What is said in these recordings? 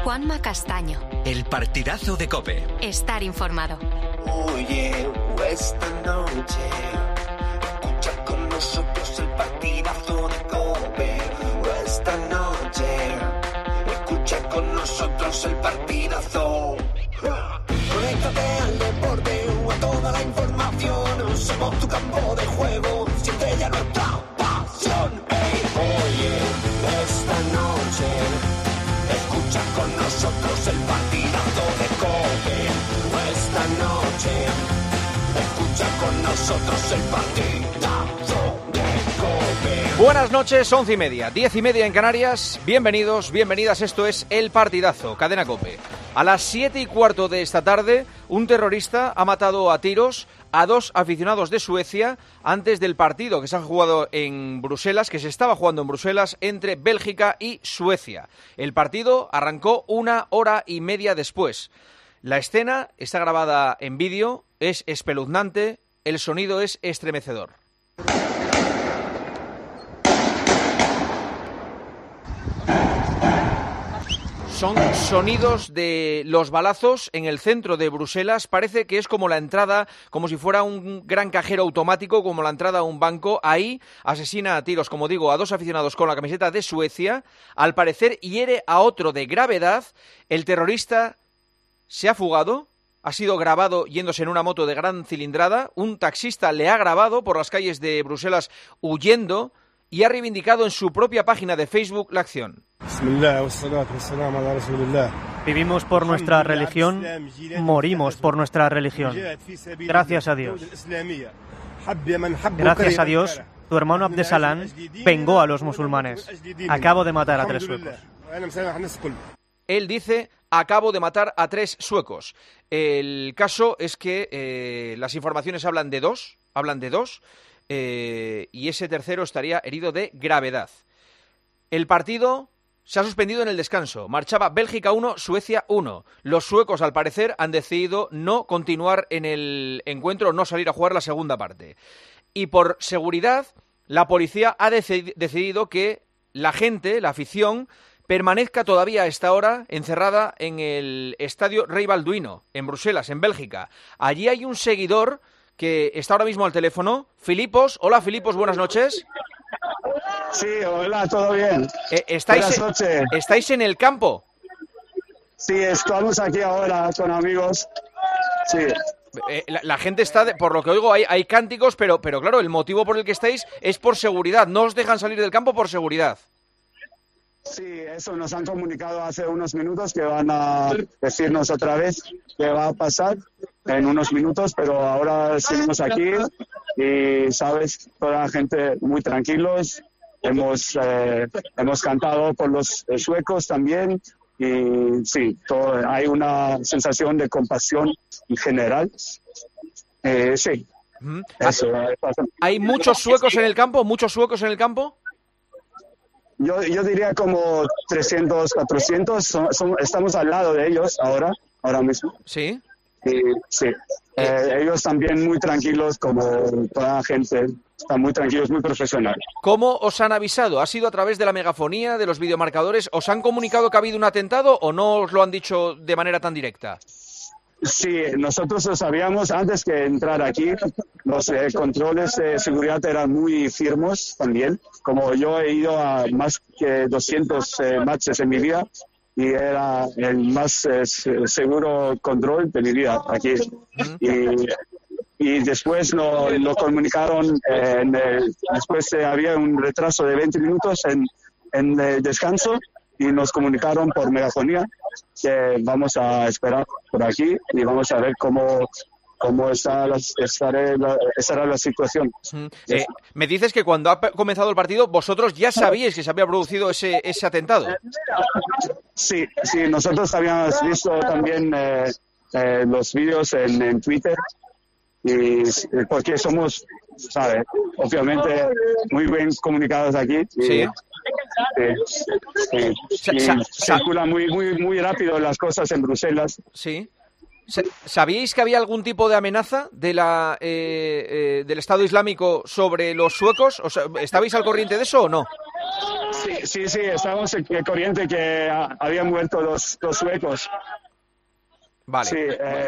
Juanma Castaño. El partidazo de COPE. Estar informado. Oye, esta noche escucha con nosotros el partidazo de COPE. Esta noche escucha con nosotros el partidazo. Conéctate al deporte o a toda la información. Somos tu campo de juego, siente ya nuestra pasión. Hey, oye, esta noche escucha con nosotros el partidazo de COPE. Esta noche escucha con nosotros el partidazo de COPE. Buenas noches, 11:30, 10:30 en Canarias. Bienvenidos, bienvenidas, esto es El Partidazo, Cadena COPE. A las 7:15 de esta tarde, un terrorista ha matado a tiros a dos aficionados de Suecia antes del partido que se ha jugado en Bruselas, que se estaba jugando en Bruselas entre Bélgica y Suecia. El partido arrancó 1 hora y media después. La escena está grabada en vídeo, es espeluznante, el sonido es estremecedor. Son sonidos de los balazos en el centro de Bruselas. Parece que es como la entrada, como si fuera un gran cajero automático, como la entrada a un banco. Ahí asesina a tiros, como digo, a dos aficionados con la camiseta de Suecia. Al parecer hiere a otro de gravedad. El terrorista se ha fugado. Ha sido grabado yéndose en una moto de gran cilindrada. Un taxista le ha grabado por las calles de Bruselas huyendo y ha reivindicado en su propia página de Facebook la acción. Vivimos por nuestra religión, morimos por nuestra religión. Gracias a Dios. Gracias a Dios, tu hermano Abdesalam vengó a los musulmanes. Acabo de matar a 3 suecos. Él dice, acabo de matar a 3 suecos. El caso es que las informaciones hablan de dos, y ese tercero estaría herido de gravedad. El partido se ha suspendido en el descanso. Marchaba Bélgica 1, Suecia 1. Los suecos, al parecer, han decidido no continuar en el encuentro, no salir a jugar la segunda parte. Y por seguridad, la policía ha decidido que la gente, la afición, permanezca todavía a esta hora encerrada en el estadio Rey Balduino, en Bruselas, en Bélgica. Allí hay un seguidor que está ahora mismo al teléfono. Filipos, hola Filipos, buenas noches. Sí, hola, ¿todo bien? Buenas noches. ¿Estáis en el campo? Sí, estamos aquí ahora con amigos. Sí. La gente está, por lo que oigo, hay cánticos, pero claro, el motivo por el que estáis es por seguridad. No os dejan salir del campo por seguridad. Sí, eso nos han comunicado hace unos minutos, que van a decirnos otra vez qué va a pasar en unos minutos, pero ahora seguimos aquí y, sabes, toda la gente muy tranquilos. Hemos cantado por los suecos también y sí, hay una sensación de compasión en general. Sí, eso pasa. ¿Hay muchos suecos en el campo? Yo diría como 300, 400. Estamos al lado de ellos ahora mismo. ¿Sí? Sí. Ellos también muy tranquilos, como toda la gente. Están muy tranquilos, muy profesionales. ¿Cómo os han avisado? ¿Ha sido a través de la megafonía, de los videomarcadores? ¿Os han comunicado que ha habido un atentado o no os lo han dicho de manera tan directa? Sí, nosotros lo sabíamos antes que entrar aquí. Los controles de seguridad eran muy firmes también. Como yo he ido a más que 200 matches en mi vida y era el más seguro control de mi vida aquí. Y después lo comunicaron, después había un retraso de 20 minutos en el descanso y nos comunicaron por megafonía que vamos a esperar por aquí y vamos a ver cómo estará la situación. Me dices que cuando ha comenzado el partido vosotros ya sabíais que se había producido ese atentado. Sí, nosotros habíamos visto también los vídeos en Twitter y porque somos, ¿sabes? Obviamente muy bien comunicados aquí. Sí. Circulan muy rápido las cosas en Bruselas. Sí. ¿Sabíais que había algún tipo de amenaza de del Estado Islámico sobre los suecos? ¿Estabais al corriente de eso o no? Sí, estábamos corriente que habían muerto dos suecos. Vale. Sí,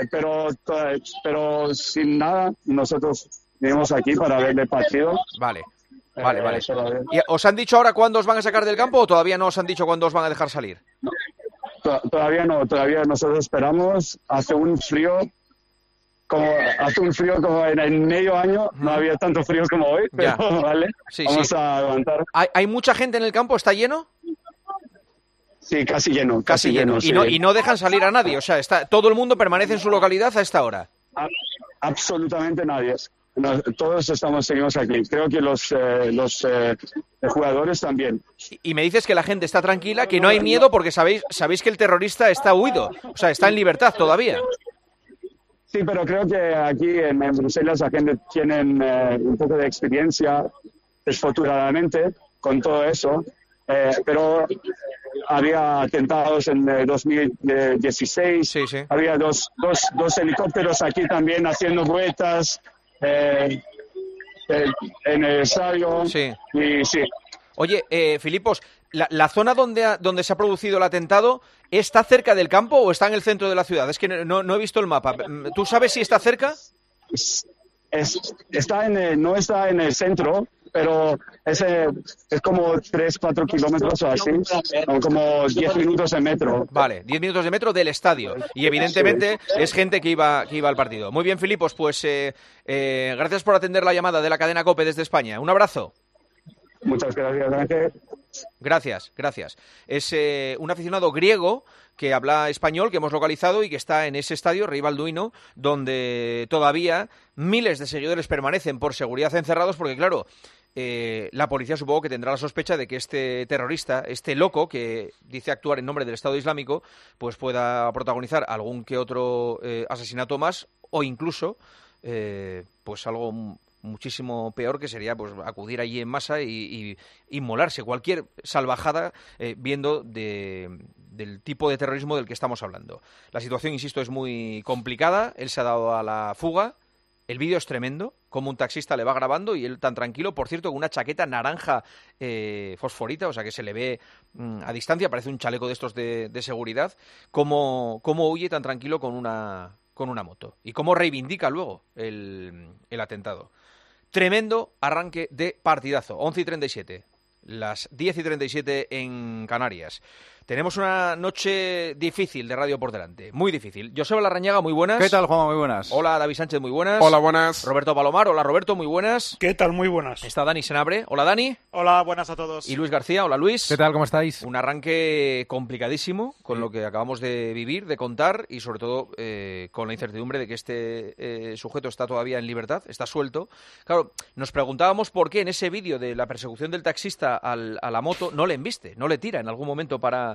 pero sin nada, nosotros venimos aquí para ver el partido. Vale. ¿Y os han dicho ahora cuándo os van a sacar del campo o todavía no os han dicho cuándo os van a dejar salir? Todavía no, nosotros esperamos. Hace un frío como en medio año, no había tanto frío como hoy, pero vale, vamos a aguantar. ¿Hay mucha gente en el campo? ¿Está lleno? Sí, casi lleno. Sí. Y no dejan salir a nadie, o sea, todo el mundo permanece en su localidad a esta hora. Absolutamente nadie. Todos seguimos aquí. Creo que los jugadores también. Y me dices que la gente está tranquila, que no hay miedo porque sabéis que el terrorista está huido, o sea, está en libertad todavía. Sí, pero creo que aquí en Bruselas la gente tiene un poco de experiencia, desfortunadamente, con todo eso. Pero había atentados en 2016. Sí. Había dos helicópteros aquí también haciendo vueltas en el estadio. Sí. Y sí. Oye, Filipos, ¿la zona donde se ha producido el atentado está cerca del campo o está en el centro de la ciudad? Es que no he visto el mapa. ¿Tú sabes si está cerca? No está en el centro, pero es como 3-4 kilómetros o así, como 10 minutos de metro. Vale, 10 minutos de metro del estadio. Y evidentemente es gente que iba al partido. Muy bien, Filipos, pues gracias por atender la llamada de la cadena COPE desde España. Un abrazo. Muchas gracias, Ángel. Gracias. Es un aficionado griego que habla español, que hemos localizado y que está en ese estadio, Rei Balduino, donde todavía miles de seguidores permanecen por seguridad encerrados, porque claro, la policía supongo que tendrá la sospecha de que este terrorista, este loco que dice actuar en nombre del Estado Islámico, pues pueda protagonizar algún que otro asesinato más o incluso pues algo muchísimo peor, que sería pues acudir allí en masa y inmolarse, cualquier salvajada viendo del tipo de terrorismo del que estamos hablando. La situación, insisto, es muy complicada. Él se ha dado a la fuga. El vídeo es tremendo, como un taxista le va grabando y él tan tranquilo, por cierto, con una chaqueta naranja fosforita, o sea que se le ve a distancia, parece un chaleco de estos de seguridad, cómo huye tan tranquilo con una moto y cómo reivindica luego el atentado. Tremendo arranque de partidazo, 11:37, las 10:37 en Canarias. Tenemos una noche difícil de radio por delante, muy difícil. Joseba Larrañaga, muy buenas. ¿Qué tal, Juanma? Muy buenas. Hola, David Sánchez, muy buenas. Hola, buenas. Roberto Palomar, hola, Roberto, muy buenas. ¿Qué tal? Muy buenas. Está Dani Senabre, hola, Dani. Hola, buenas a todos. Y Luis García, hola, Luis. ¿Qué tal? ¿Cómo estáis? Un arranque complicadísimo con lo que acabamos de vivir, de contar y sobre todo con la incertidumbre de que este sujeto está todavía en libertad, está suelto. Claro, nos preguntábamos por qué en ese vídeo de la persecución del taxista a la moto no le embiste, no le tira en algún momento para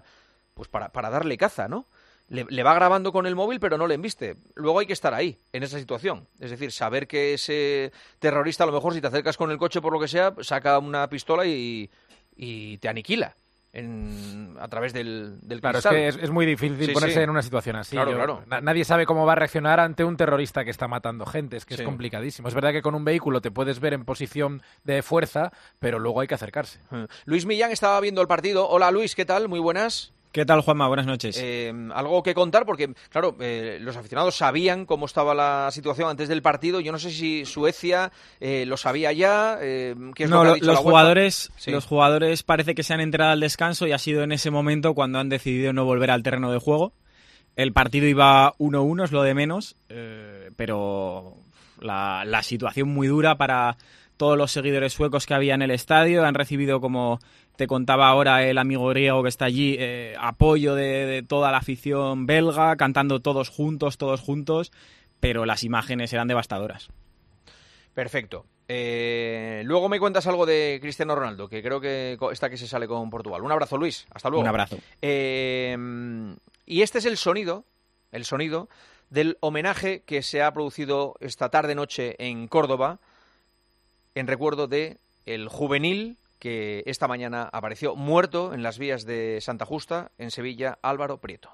darle caza, ¿no? Le va grabando con el móvil, pero no le embiste. Luego hay que estar ahí, en esa situación. Es decir, saber que ese terrorista, a lo mejor, si te acercas con el coche por lo que sea, saca una pistola y te aniquila a través del claro, cristal. Es que es muy difícil ponerse en una situación así. Claro. Nadie sabe cómo va a reaccionar ante un terrorista que está matando gente. Es que Sí. es complicadísimo. Es verdad que con un vehículo te puedes ver en posición de fuerza, pero luego hay que acercarse. Luis Millán estaba viendo el partido. Hola, Luis, ¿qué tal? Muy buenas. ¿Qué tal, Juanma? Buenas noches. Algo que contar porque, claro, los aficionados sabían cómo estaba la situación antes del partido. Yo no sé si Suecia lo sabía ya. ¿Qué es lo que ha dicho la UEFA? Sí. Los jugadores parece que se han enterado al descanso y ha sido en ese momento cuando han decidido no volver al terreno de juego. El partido iba 1-1, es lo de menos, pero la situación muy dura para todos los seguidores suecos que había en el estadio. Han recibido, como te contaba ahora el amigo griego que está allí, apoyo de toda la afición belga, cantando todos juntos, pero las imágenes eran devastadoras. Perfecto. Luego me cuentas algo de Cristiano Ronaldo, que creo que está que se sale con Portugal. Un abrazo, Luis. Hasta luego. Un abrazo. Y este es el sonido del homenaje que se ha producido esta tarde-noche en Córdoba en recuerdo de el juvenil que esta mañana apareció muerto en las vías de Santa Justa, en Sevilla, Álvaro Prieto.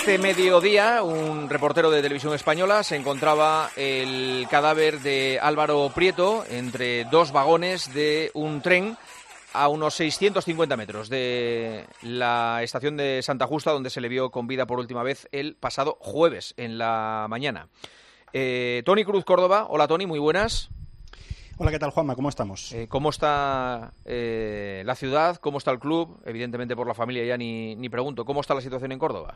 Este mediodía, un reportero de Televisión Española se encontraba el cadáver de Álvaro Prieto entre dos vagones de un tren a unos 650 metros de la estación de Santa Justa, donde se le vio con vida por última vez el pasado jueves en la mañana. Toni Cruz Córdoba. Hola, Toni, muy buenas. Hola, ¿qué tal, Juanma? ¿Cómo estamos? ¿Cómo está la ciudad? ¿Cómo está el club? Evidentemente por la familia ya ni pregunto. ¿Cómo está la situación en Córdoba?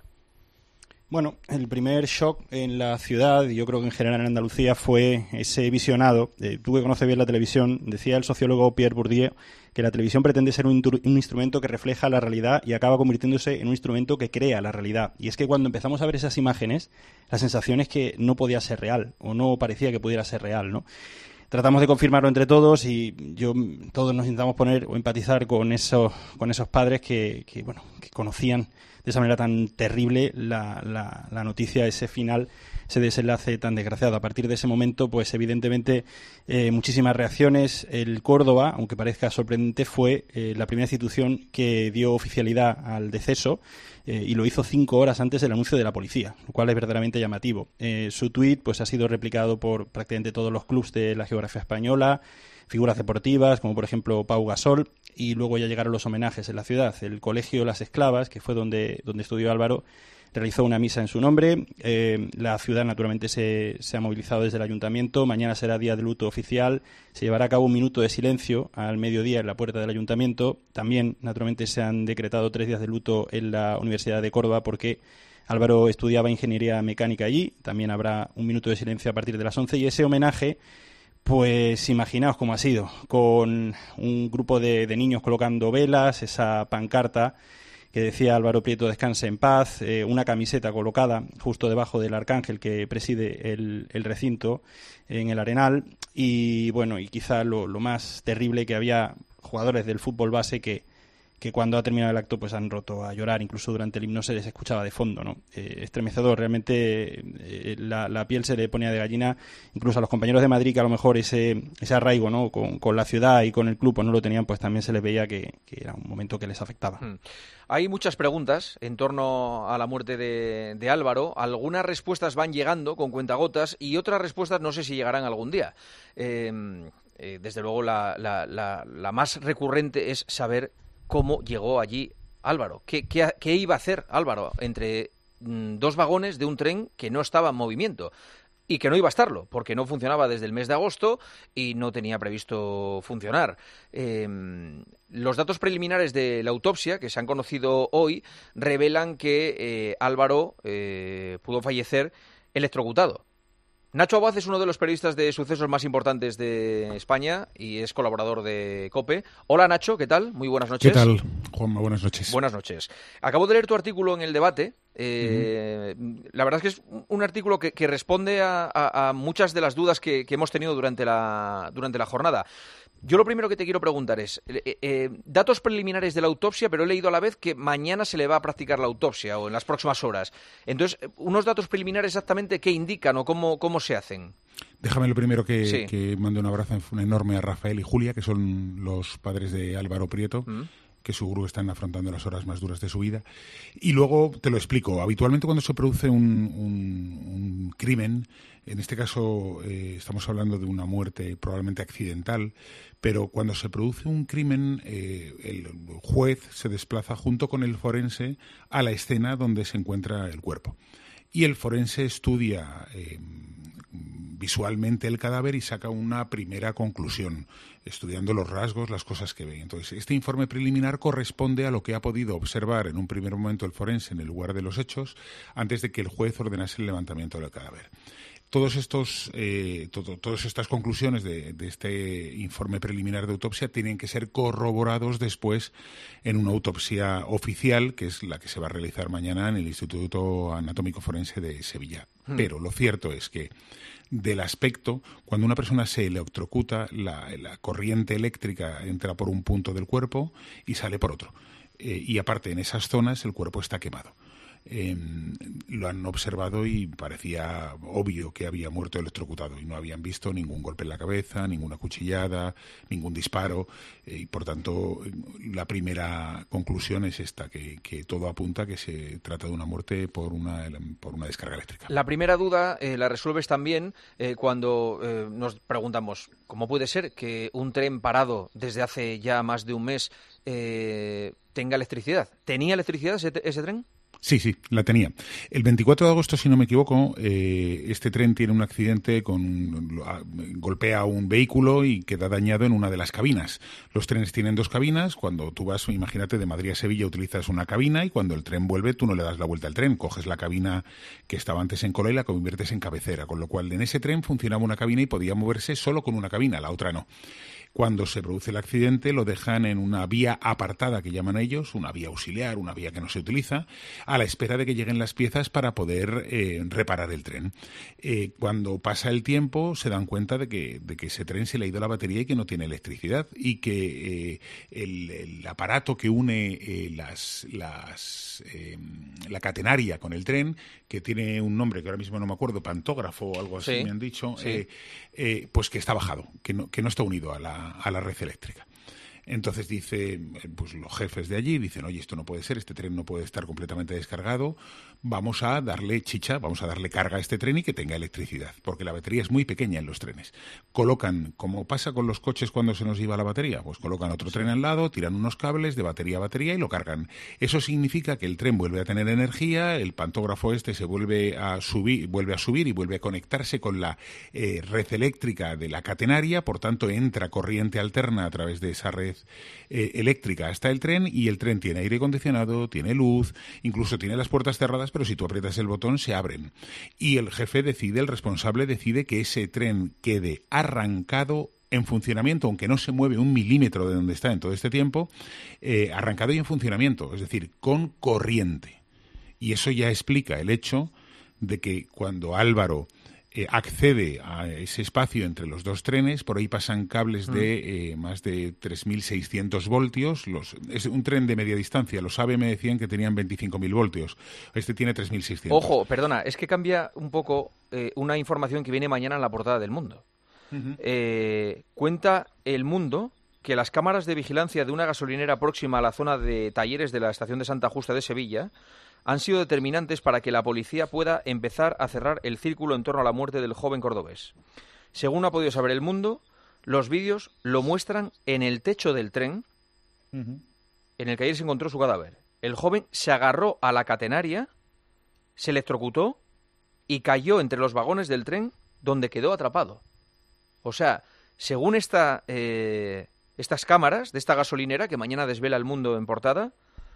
Bueno, el primer shock en la ciudad, y yo creo que en general en Andalucía, fue ese visionado. Tú que conoces bien la televisión, decía el sociólogo Pierre Bourdieu que la televisión pretende ser un instrumento que refleja la realidad y acaba convirtiéndose en un instrumento que crea la realidad. Y es que cuando empezamos a ver esas imágenes, la sensación es que no podía ser real, o no parecía que pudiera ser real, ¿no? Tratamos de confirmarlo entre todos y todos nos intentamos poner o empatizar con esos padres que conocían de esa manera tan terrible la noticia, ese final, ese desenlace tan desgraciado. A partir de ese momento, pues evidentemente muchísimas reacciones. El Córdoba, aunque parezca sorprendente, fue la primera institución que dio oficialidad al deceso y lo hizo 5 horas antes del anuncio de la policía, lo cual es verdaderamente llamativo. Su tuit pues ha sido replicado por prácticamente todos los clubs de la geografía española, figuras deportivas como por ejemplo Pau Gasol, y luego ya llegaron los homenajes en la ciudad. El Colegio Las Esclavas, que fue donde estudió Álvaro, realizó una misa en su nombre. La ciudad naturalmente se ha movilizado desde el ayuntamiento. Mañana será día de luto oficial. Se llevará a cabo un minuto de silencio al mediodía en la puerta del ayuntamiento. También naturalmente se han decretado 3 días de luto en la Universidad de Córdoba porque Álvaro estudiaba ingeniería mecánica allí. También habrá un minuto de silencio a partir de las 11 y ese homenaje, pues imaginaos cómo ha sido, con un grupo de niños colocando velas, esa pancarta que decía Álvaro Prieto descanse en paz, una camiseta colocada justo debajo del arcángel que preside el recinto en el Arenal y bueno, y quizá lo más terrible, que había jugadores del fútbol base que cuando ha terminado el acto pues han roto a llorar, incluso durante el himno se les escuchaba de fondo, ¿no? Estremecedor, realmente la piel se le ponía de gallina, incluso a los compañeros de Madrid que a lo mejor ese arraigo, ¿no? con la ciudad y con el club pues no lo tenían, pues también se les veía que era un momento que les afectaba. Hay muchas preguntas en torno a la muerte de Álvaro. Algunas respuestas van llegando con cuentagotas y otras respuestas no sé si llegarán algún día. Desde luego la más recurrente es saber cómo llegó allí Álvaro. ¿Qué iba a hacer Álvaro entre dos vagones de un tren que no estaba en movimiento? Y que no iba a estarlo, porque no funcionaba desde el mes de agosto y no tenía previsto funcionar. Los datos preliminares de la autopsia, que se han conocido hoy, revelan que Álvaro pudo fallecer electrocutado. Nacho Abad es uno de los periodistas de sucesos más importantes de España y es colaborador de COPE. Hola, Nacho, ¿qué tal? Muy buenas noches. ¿Qué tal, Juanma? Buenas noches. Buenas noches. Acabo de leer tu artículo en El Debate. La verdad es que es un artículo que responde a muchas de las dudas que hemos tenido durante la jornada. Yo lo primero que te quiero preguntar es, datos preliminares de la autopsia, pero he leído a la vez que mañana se le va a practicar la autopsia o en las próximas horas. Entonces, unos datos preliminares exactamente qué indican o cómo se hacen. Déjame lo primero que mande un abrazo enorme a Rafael y Julia, que son los padres de Álvaro Prieto, que seguro están afrontando las horas más duras de su vida. Y luego te lo explico. Habitualmente cuando se produce un crimen, en este caso estamos hablando de una muerte probablemente accidental, pero cuando se produce un crimen, el juez se desplaza junto con el forense a la escena donde se encuentra el cuerpo. Y el forense estudia visualmente el cadáver y saca una primera conclusión, estudiando los rasgos, las cosas que ve. Entonces, este informe preliminar corresponde a lo que ha podido observar en un primer momento el forense en el lugar de los hechos, antes de que el juez ordenase el levantamiento del cadáver. Todas estas conclusiones de este informe preliminar de autopsia tienen que ser corroborados después en una autopsia oficial, que es la que se va a realizar mañana en el Instituto Anatómico Forense de Sevilla. Pero lo cierto es que del aspecto, cuando una persona se electrocuta, la corriente eléctrica entra por un punto del cuerpo y sale por otro. Y aparte, en esas zonas el cuerpo está quemado. lo han observado y parecía obvio que había muerto electrocutado y no habían visto ningún golpe en la cabeza, ninguna cuchillada, ningún disparo, y por tanto la primera conclusión es esta, que todo apunta a que se trata de una muerte por una descarga eléctrica. La primera duda la resuelves también cuando nos preguntamos ¿cómo puede ser que un tren parado desde hace ya más de un mes tenga electricidad? ¿Tenía electricidad ese tren? Sí, la tenía. El 24 de agosto, si no me equivoco, este tren tiene un accidente, golpea un vehículo y queda dañado en una de las cabinas. Los trenes tienen 2 cabinas. Cuando tú vas, imagínate, de Madrid a Sevilla utilizas una cabina y cuando el tren vuelve tú no le das la vuelta al tren. Coges la cabina que estaba antes en cola y la conviertes en cabecera. Con lo cual, en ese tren funcionaba una cabina y podía moverse solo con una cabina, la otra no. Cuando se produce el accidente lo dejan en una vía apartada que llaman ellos, una vía auxiliar, una vía que no se utiliza, a la espera de que lleguen las piezas para poder reparar el tren. Cuando pasa el tiempo se dan cuenta de que ese tren se le ha ido la batería y que no tiene electricidad y que el aparato que une la catenaria con el tren, que tiene un nombre que ahora mismo no me acuerdo, pantógrafo o algo así, me han dicho, pues que está bajado, que no está unido a la red eléctrica. Entonces pues los jefes de allí dicen, oye, esto no puede ser, este tren no puede estar completamente descargado, vamos a darle chicha, vamos a darle carga a este tren y que tenga electricidad, porque la batería es muy pequeña en los trenes. Colocan, como pasa con los coches cuando se nos iba la batería, pues colocan otro tren al lado, tiran unos cables de batería a batería y lo cargan. Eso significa que el tren vuelve a tener energía, el pantógrafo se vuelve a subir y vuelve a conectarse con la red eléctrica de la catenaria, por tanto entra corriente alterna a través de esa red eléctrica hasta el tren y el tren tiene aire acondicionado, tiene luz, incluso tiene las puertas cerradas, pero si tú aprietas el botón se abren. Y el jefe el responsable decide que ese tren quede arrancado en funcionamiento, aunque no se mueve un milímetro de donde está en todo este tiempo, arrancado y en funcionamiento, es decir, con corriente. Y eso ya explica el hecho de que cuando Álvaro accede a ese espacio entre los 2 trenes, por ahí pasan cables de más de 3.600 voltios. Es un tren de media distancia, los AVE me decían que tenían 25.000 voltios, este tiene 3.600. Ojo, perdona, es que cambia un poco una información que viene mañana en la portada del Mundo. Cuenta El Mundo que las cámaras de vigilancia de una gasolinera próxima a la zona de talleres de la estación de Santa Justa de Sevilla han sido determinantes para que la policía pueda empezar a cerrar el círculo en torno a la muerte del joven cordobés. Según ha podido saber El Mundo, los vídeos lo muestran en el techo del tren en el que ayer se encontró su cadáver. El joven se agarró a la catenaria, se electrocutó y cayó entre los vagones del tren donde quedó atrapado. O sea, según estas cámaras de esta gasolinera que mañana desvela El Mundo en portada,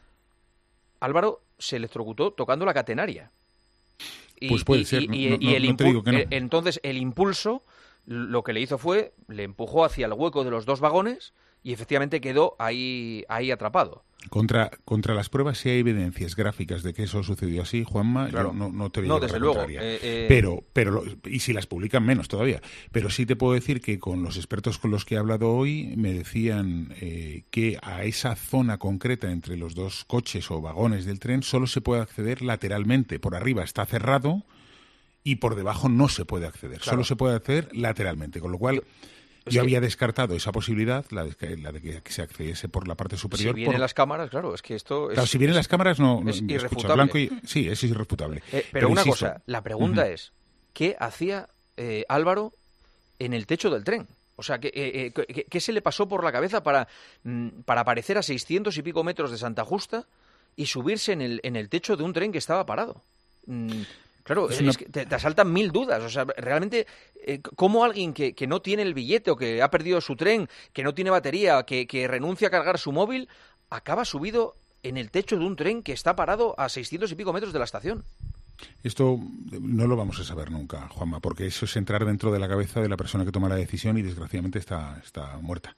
Álvaro se electrocutó tocando la catenaria. Pues puede ser. No te digo que no. Entonces el impulso lo que le hizo fue, le empujó hacia el hueco de los 2 vagones y efectivamente quedó ahí atrapado. Contra las pruebas, si hay evidencias gráficas de que eso sucedió así, Juanma, claro. Yo no te voy a llevar desde la luego. Pero y si las publican, menos todavía. Pero sí te puedo decir que con los expertos con los que he hablado hoy me decían que a esa zona concreta entre los 2 coches o vagones del tren solo se puede acceder lateralmente. Por arriba está cerrado y por debajo no se puede acceder. Claro. Solo se puede acceder lateralmente, con lo cual yo había descartado esa posibilidad, la de que se accediese por la parte superior. Si vienen las cámaras, claro, es que esto... Claro, si vienen las cámaras no es irrefutable. Blanco sí, es irrefutable. Pero una insisto, cosa, la pregunta es, ¿qué hacía Álvaro en el techo del tren? O sea, ¿qué se le pasó por la cabeza para aparecer a 600 y pico metros de Santa Justa y subirse en el techo de un tren que estaba parado? Claro, es que te asaltan 1000 dudas. O sea, realmente, ¿cómo alguien que no tiene el billete o que ha perdido su tren, que no tiene batería, que renuncia a cargar su móvil, acaba subido en el techo de un tren que está parado a 600 y pico metros de la estación? Esto no lo vamos a saber nunca, Juanma, porque eso es entrar dentro de la cabeza de la persona que toma la decisión y desgraciadamente está muerta.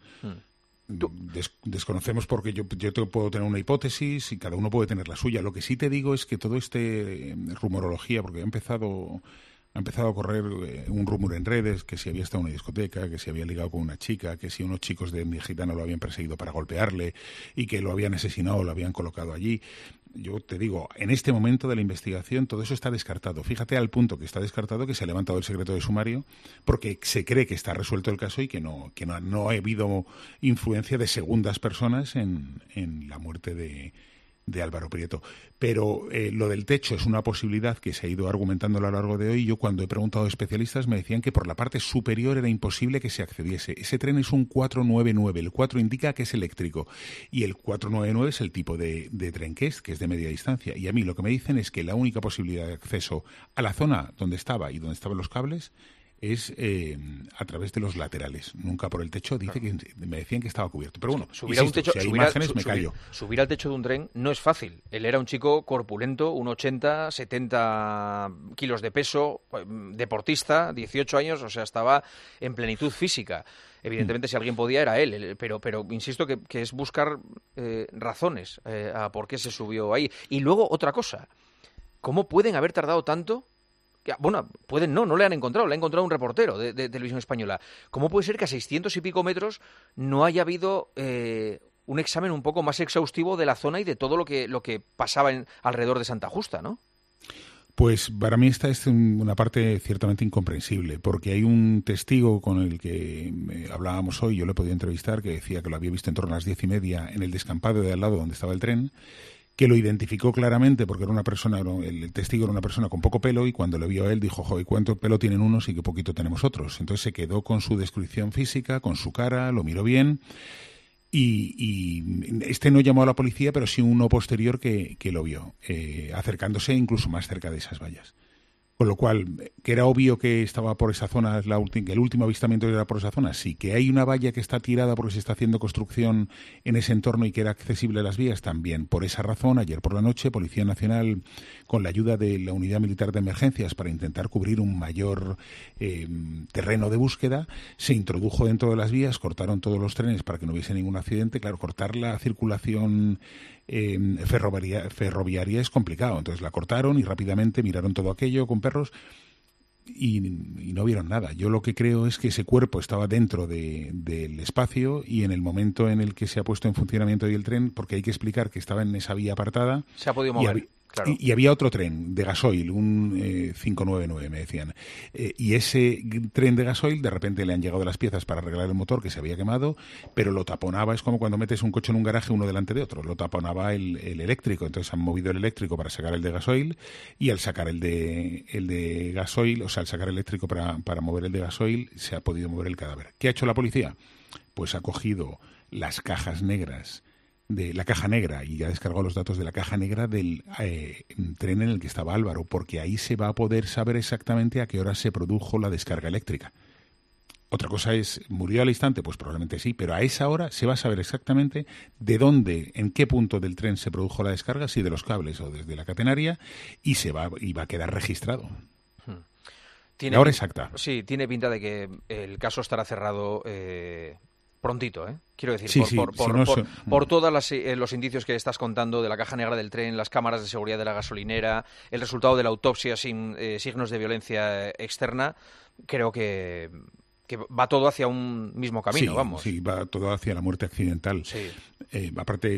Desconocemos porque yo puedo tener una hipótesis y cada uno puede tener la suya. Lo que sí te digo es que todo rumorología, porque ha empezado a correr un rumor en redes que si había estado en una discoteca, que si había ligado con una chica, que si unos chicos de etnia gitana lo habían perseguido para golpearle y que lo habían asesinado o lo habían colocado allí. Yo te digo, en este momento de la investigación todo eso está descartado. Fíjate al punto que está descartado, que se ha levantado el secreto de sumario porque se cree que está resuelto el caso y que no ha habido influencia de segundas personas en la muerte de Álvaro Prieto. Pero lo del techo es una posibilidad que se ha ido argumentando a lo largo de hoy. Yo cuando he preguntado a especialistas me decían que por la parte superior era imposible que se accediese. Ese tren es un 499, el 4 indica que es eléctrico y el 499 es el tipo de tren que es de media distancia. Y a mí lo que me dicen es que la única posibilidad de acceso a la zona donde estaba y donde estaban los cables es a través de los laterales, nunca por el techo. Dice que me decían que estaba cubierto, pero bueno, subir a un techo, si hay imágenes me callo. Subir al techo de un tren no es fácil. Él era un chico corpulento, un 80, 70 kilos de peso, deportista, 18 años, o sea, estaba en plenitud física. Evidentemente, si alguien podía era él, pero insisto que es buscar razones a por qué se subió ahí. Y luego otra cosa, ¿cómo pueden haber tardado tanto? Bueno, no le han encontrado, le ha encontrado un reportero de Televisión Española. ¿Cómo puede ser que a 600 y pico metros no haya habido un examen un poco más exhaustivo de la zona y de todo lo que pasaba alrededor de Santa Justa, ¿no? Pues para mí esta es una parte ciertamente incomprensible, porque hay un testigo con el que hablábamos hoy, yo le he podido entrevistar, que decía que lo había visto en torno a las 10:30 en el descampado de al lado donde estaba el tren, que lo identificó claramente porque era una persona, el testigo era una persona con poco pelo y cuando lo vio a él dijo, joder, ¿cuánto pelo tienen unos y qué poquito tenemos otros? Entonces se quedó con su descripción física, con su cara, lo miró bien y este no llamó a la policía, pero sí uno posterior que lo vio, acercándose incluso más cerca de esas vallas. Con lo cual, que era obvio que estaba por esa zona, que el último avistamiento era por esa zona, sí. Que hay una valla que está tirada porque se está haciendo construcción en ese entorno y que era accesible a las vías, también. Por esa razón, ayer por la noche, Policía Nacional, con la ayuda de la Unidad Militar de Emergencias para intentar cubrir un mayor terreno de búsqueda, se introdujo dentro de las vías, cortaron todos los trenes para que no hubiese ningún accidente. Claro, cortar la circulación ferroviaria es complicado, entonces la cortaron y rápidamente miraron todo aquello con perros y no vieron nada. Yo lo que creo es que ese cuerpo estaba dentro del espacio y en el momento en el que se ha puesto en funcionamiento el tren, porque hay que explicar que estaba en esa vía apartada, se ha podido mover. Claro. Y había otro tren de gasoil, un 599 me decían, y ese tren de gasoil de repente le han llegado las piezas para arreglar el motor que se había quemado, pero lo taponaba, es como cuando metes un coche en un garaje uno delante de otro, lo taponaba el eléctrico, entonces han movido el eléctrico para sacar el de gasoil y al sacar el de gasoil, o sea, al sacar el eléctrico para mover el de gasoil, se ha podido mover el cadáver. ¿Qué ha hecho la policía? Pues ha cogido las cajas negras de la caja negra y ya descargó los datos de la caja negra del tren en el que estaba Álvaro, porque ahí se va a poder saber exactamente a qué hora se produjo la descarga eléctrica. Otra cosa es, ¿murió al instante? Pues probablemente sí, pero a esa hora se va a saber exactamente de dónde, en qué punto del tren se produjo la descarga, si de los cables o desde la catenaria, y va a quedar registrado. La hora exacta. Sí, tiene pinta de que el caso estará cerrado prontito, quiero decir, por todos los indicios que estás contando de la caja negra del tren, las cámaras de seguridad de la gasolinera, el resultado de la autopsia sin signos de violencia externa, creo que va todo hacia un mismo camino, vamos. Sí, va todo hacia la muerte accidental. Sí. Aparte,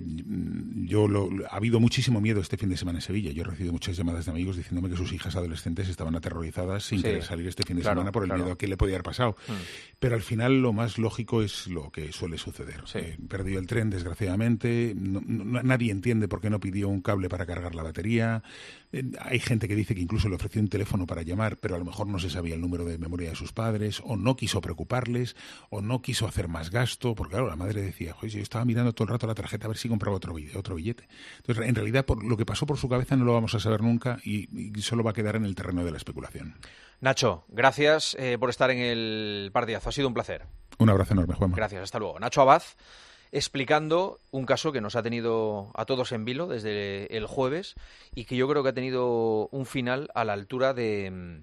ha habido muchísimo miedo este fin de semana en Sevilla. Yo he recibido muchas llamadas de amigos diciéndome que sus hijas adolescentes estaban aterrorizadas sin querer salir este fin de semana por el miedo a qué le podía haber pasado. Pero al final lo más lógico es lo que suele suceder. Sí. Perdió el tren, desgraciadamente. Nadie entiende por qué no pidió un cable para cargar la batería. Hay gente que dice que incluso le ofreció un teléfono para llamar, pero a lo mejor no se sabía el número de memoria de sus padres, o no quiso preocuparles, o no quiso hacer más gasto, porque claro, la madre decía, oye, yo estaba mirando todo el rato la tarjeta a ver si compraba otro billete. Entonces, en realidad, por lo que pasó por su cabeza no lo vamos a saber nunca y solo va a quedar en el terreno de la especulación. Nacho, gracias por estar en el partidazo. Ha sido un placer. Un abrazo enorme, Juanma. Gracias, hasta luego. Nacho Abad, explicando un caso que nos ha tenido a todos en vilo desde el jueves y que yo creo que ha tenido un final a la altura de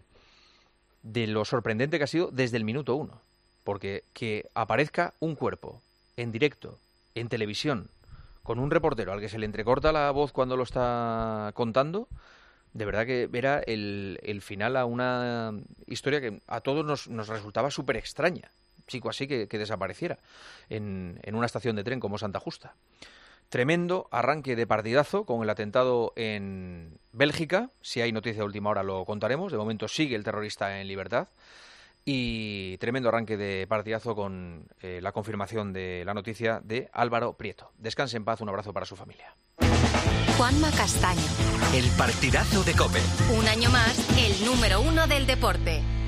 lo sorprendente que ha sido desde el minuto 1. Porque que aparezca un cuerpo en directo, en televisión, con un reportero al que se le entrecorta la voz cuando lo está contando, de verdad que era el final a una historia que a todos nos resultaba súper extraña. Chico así que desapareciera en una estación de tren como Santa Justa. Tremendo arranque de partidazo con el atentado en Bélgica. Si hay noticia de última hora lo contaremos. De momento sigue el terrorista en libertad. Y tremendo arranque de partidazo con la confirmación de la noticia de Álvaro Prieto. Descanse en paz, un abrazo para su familia. Juanma Castaño. El partidazo de COPE. Un año más, el número 1 del deporte.